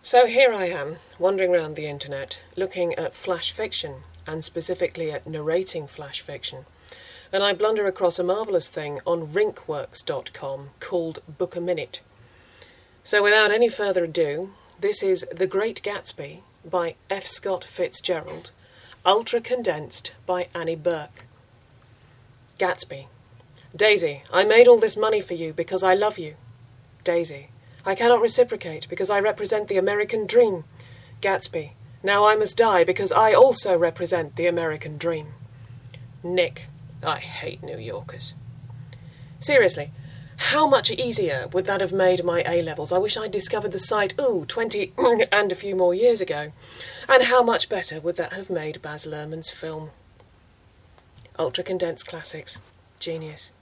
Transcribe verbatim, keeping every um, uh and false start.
So here I am, wandering around the internet, looking at flash fiction, and specifically at narrating flash fiction. And I blunder across a marvellous thing on rinkworks dot com called Book a Minute. So without any further ado, this is The Great Gatsby by F. Scott Fitzgerald, ultra condensed by Annie Burke. Gatsby. Daisy, I made all this money for you because I love you. Daisy. I cannot reciprocate because I represent the American dream. Gatsby. Now I must die because I also represent the American dream. Nick. I hate New Yorkers. Seriously, how much easier would that have made my A-levels? I wish I'd discovered the site, ooh, twenty and a few more years ago. And how much better would that have made Baz Luhrmann's film? Ultra-condensed classics. Genius.